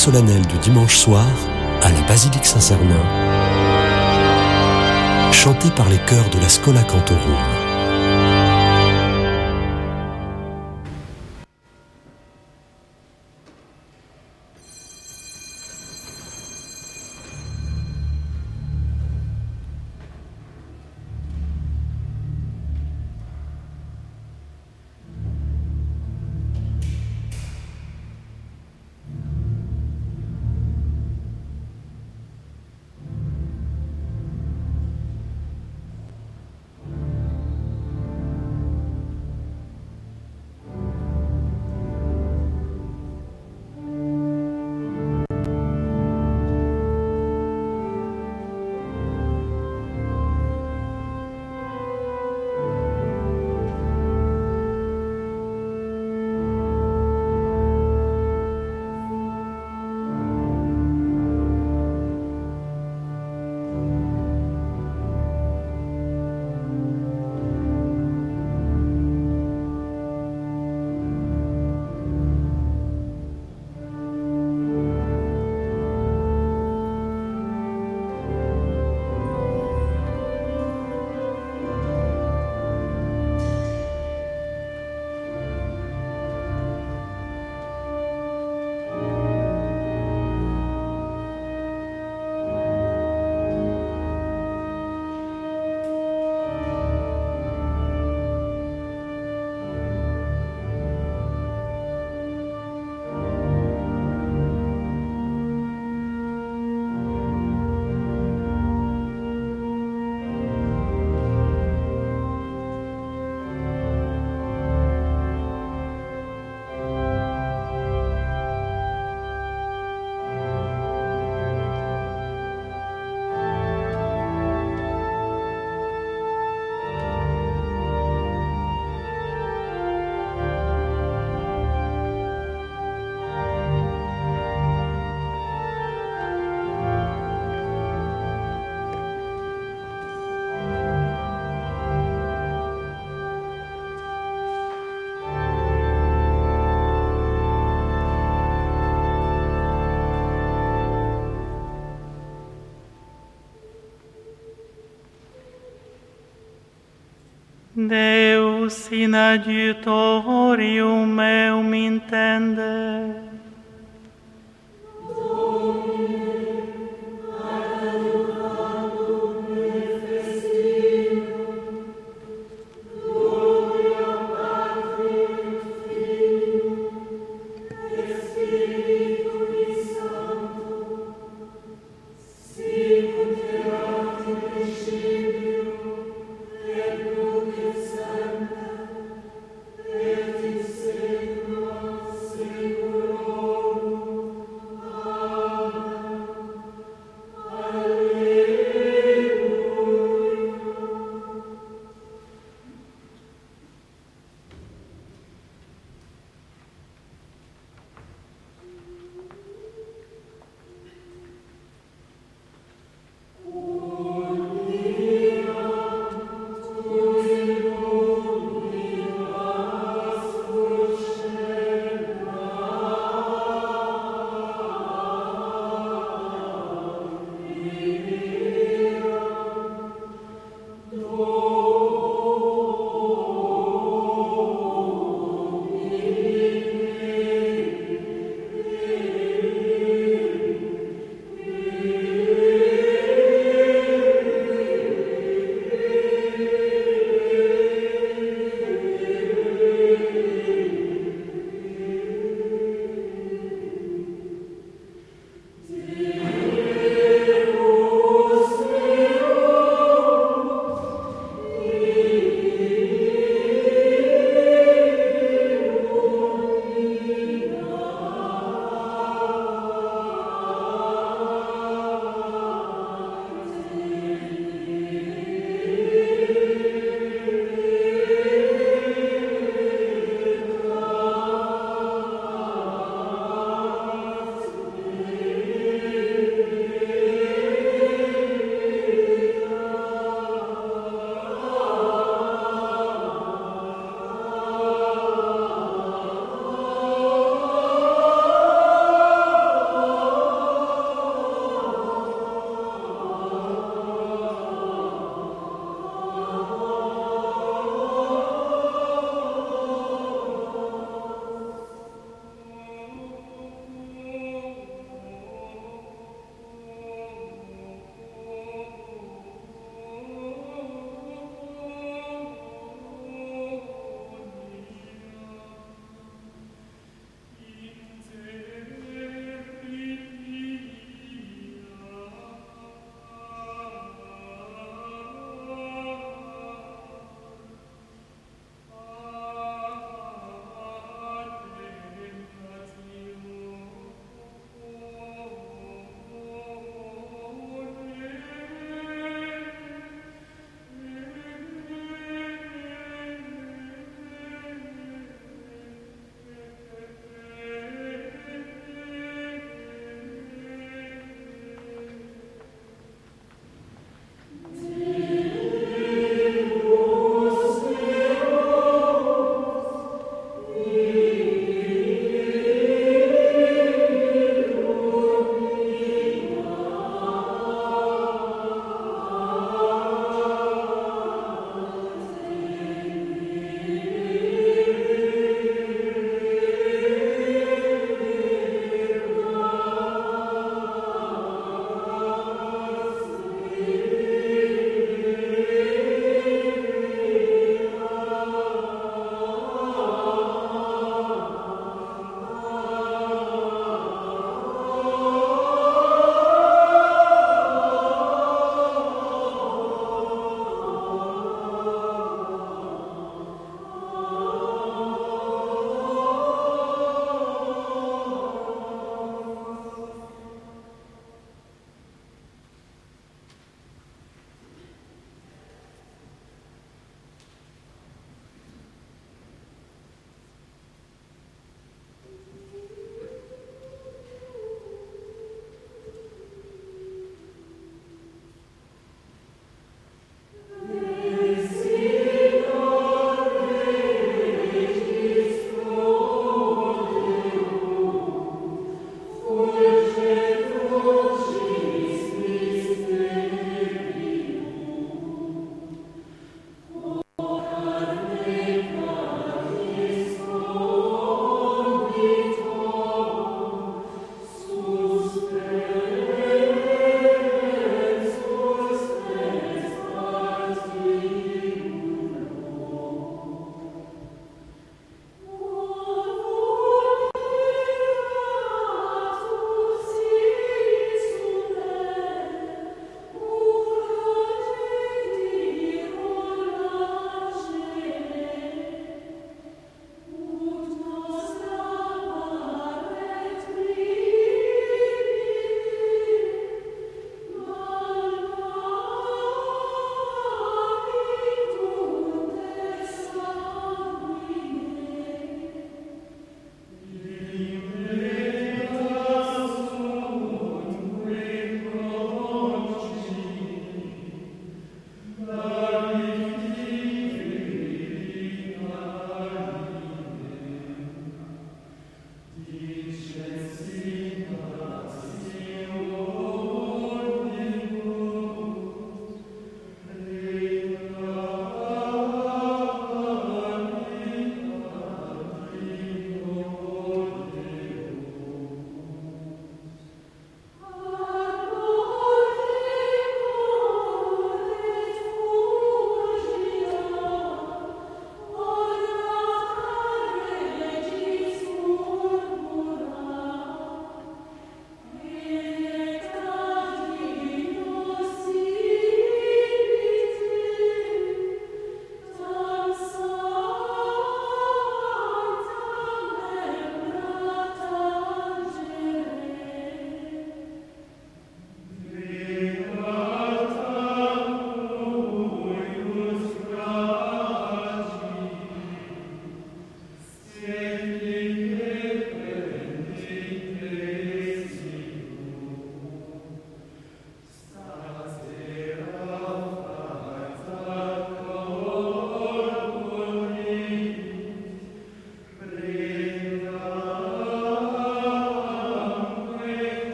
solennelle du dimanche soir à la basilique Saint-Cernin, chantée par les chœurs de la Schola Cantorum. Deus in adiutorium meum intende.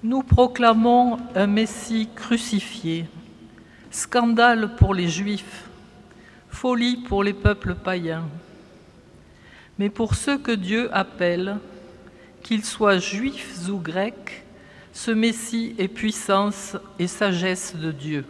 Nous proclamons un Messie crucifié, scandale pour les Juifs, folie pour les peuples païens. Mais pour ceux que Dieu appelle, qu'ils soient juifs ou grecs, ce Messie est puissance et sagesse de Dieu.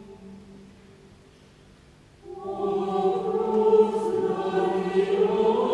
O cruz gloriosa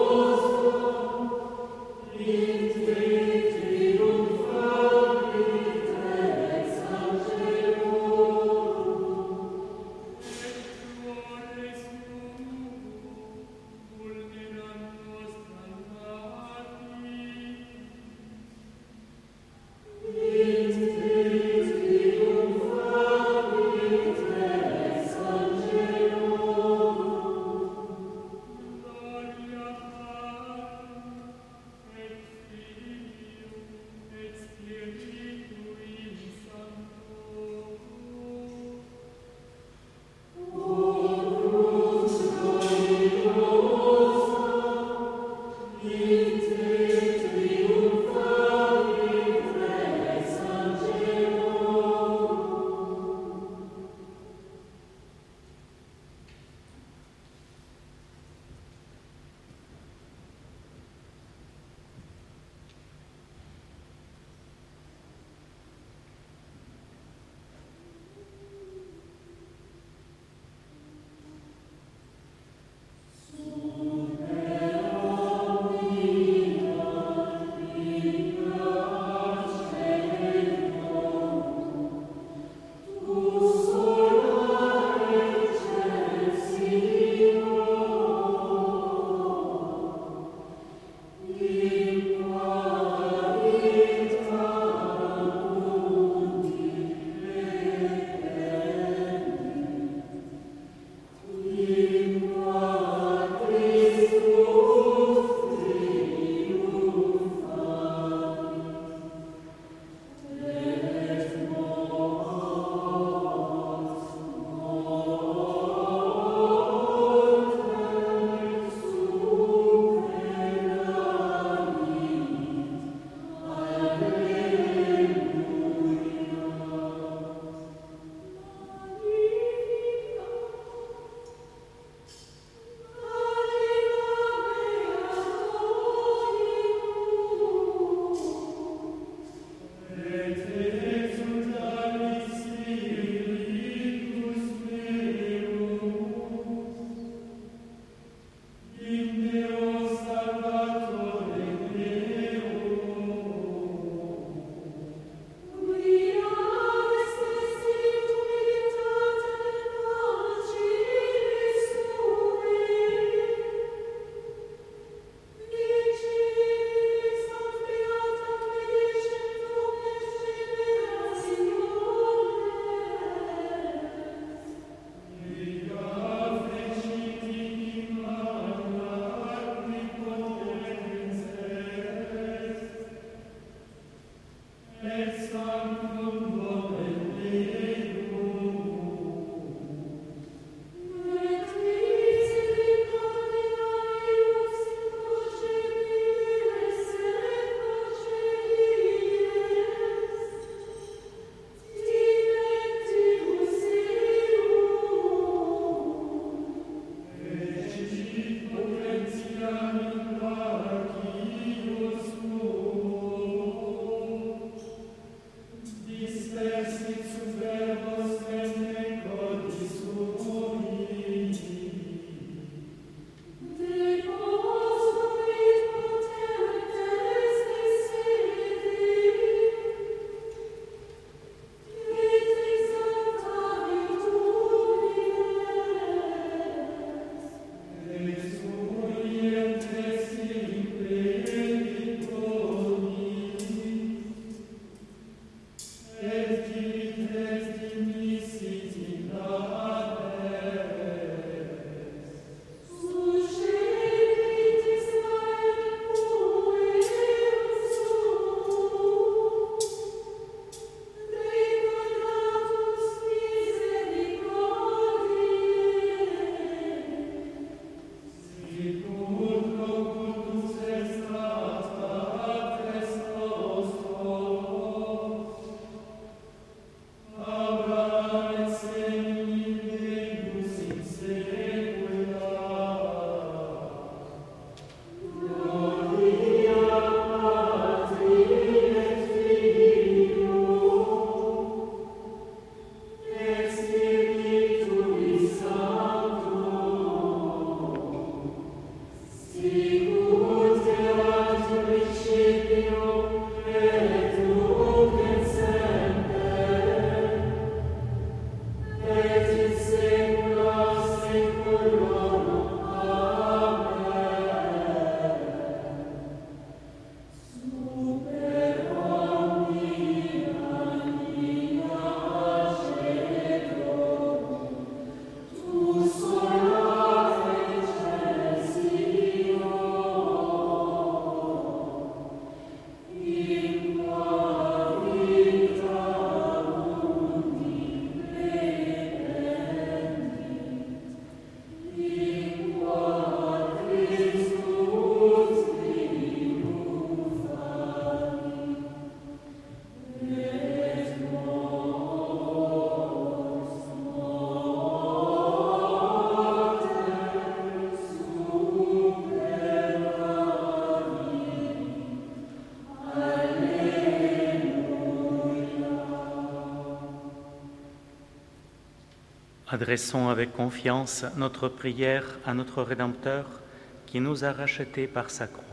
Adressons avec confiance notre prière à notre Rédempteur qui nous a rachetés par sa croix.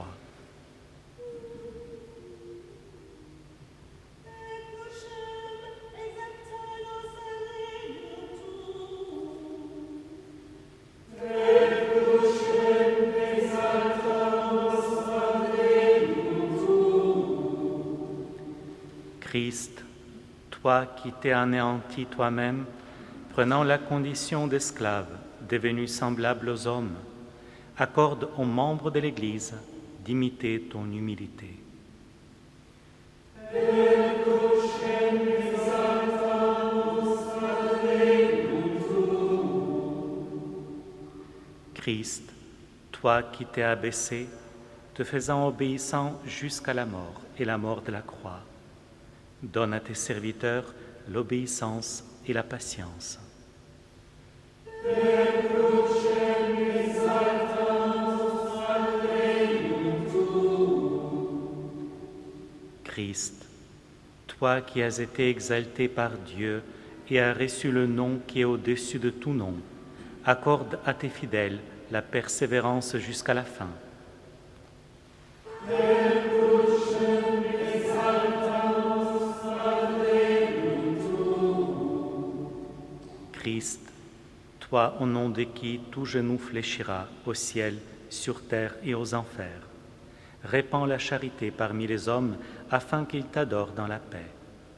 Christ, toi qui t'es anéanti toi-même, prenant la condition d'esclave, devenu semblable aux hommes, accorde aux membres de l'Église d'imiter ton humilité. Christ, toi qui t'es abaissé, te faisant obéissant jusqu'à la mort et la mort de la croix, donne à tes serviteurs l'obéissance et la patience. Christ, toi qui as été exalté par Dieu et as reçu le nom qui est au-dessus de tout nom, accorde à tes fidèles la persévérance jusqu'à la fin. Christ, toi au nom de qui tout genou fléchira au ciel, sur terre et aux enfers, répands la charité parmi les hommes afin qu'ils t'adorent dans la paix.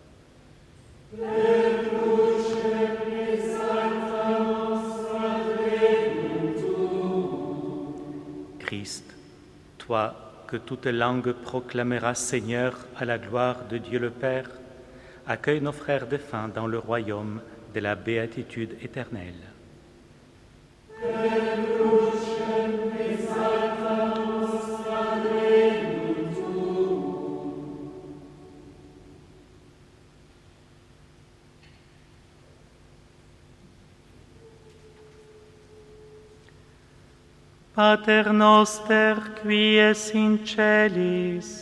Christ, toi que toute langue proclamera Seigneur à la gloire de Dieu le Père, accueille nos frères défunts dans le royaume de la béatitude éternelle. Pater noster, qui es in celis,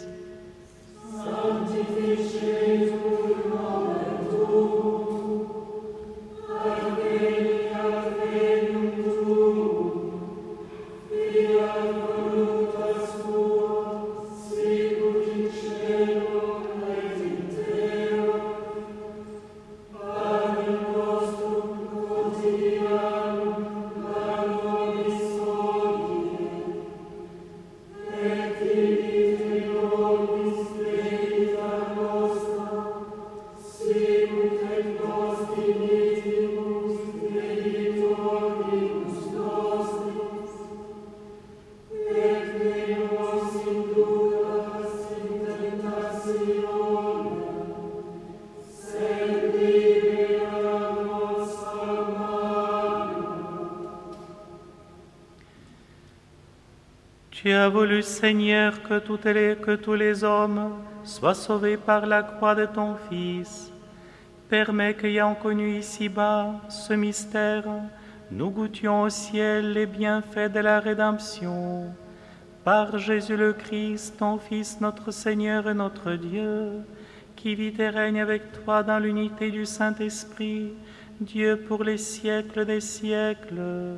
Tu as voulu, Seigneur, que tous les hommes soient sauvés par la croix de ton Fils. Permets qu'ayant connu ici-bas ce mystère, nous goûtions au ciel les bienfaits de la rédemption. Par Jésus le Christ, ton Fils, notre Seigneur et notre Dieu, qui vit et règne avec toi dans l'unité du Saint-Esprit, Dieu pour les siècles des siècles.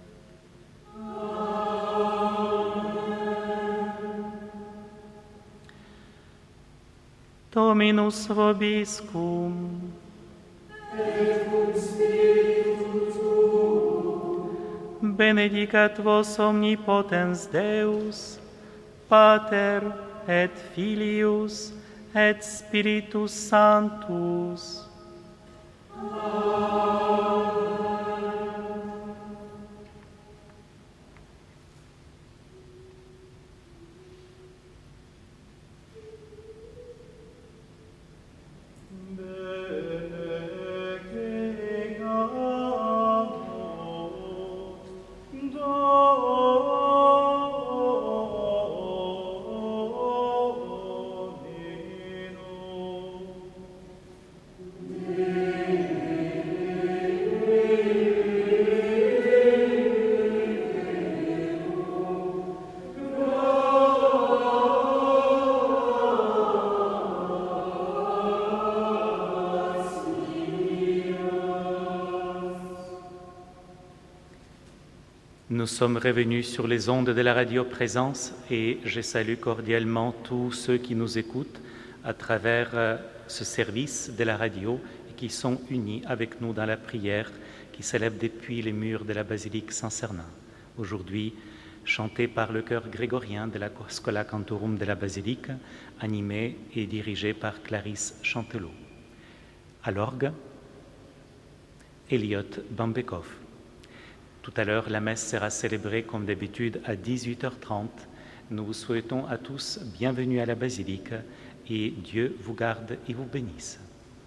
Dominus vobiscum. Et cum spiritu tuo. Benedicat vos omnipotens Deus, Pater et Filius et Spiritus Sanctus. Amen. Nous sommes revenus sur les ondes de la radio Présence et je salue cordialement tous ceux qui nous écoutent à travers ce service de la radio et qui sont unis avec nous dans la prière qui s'élève depuis les murs de la basilique Saint-Cernin. Aujourd'hui, chantée par le chœur grégorien de la Schola Cantorum de la basilique, animée et dirigée par Clarisse Chantelot. À l'orgue, Elliot Bambekov. Tout à l'heure, la messe sera célébrée comme d'habitude à 18h30. Nous vous souhaitons à tous bienvenue à la basilique et Dieu vous garde et vous bénisse.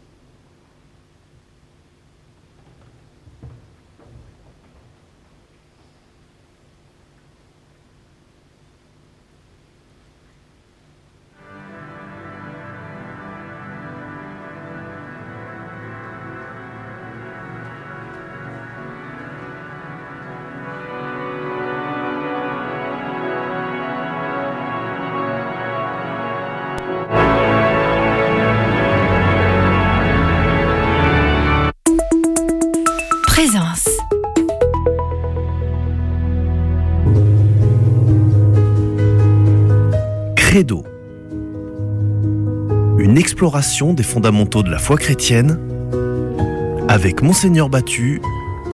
Présence. Credo. Une exploration des fondamentaux de la foi chrétienne avec Monseigneur Battu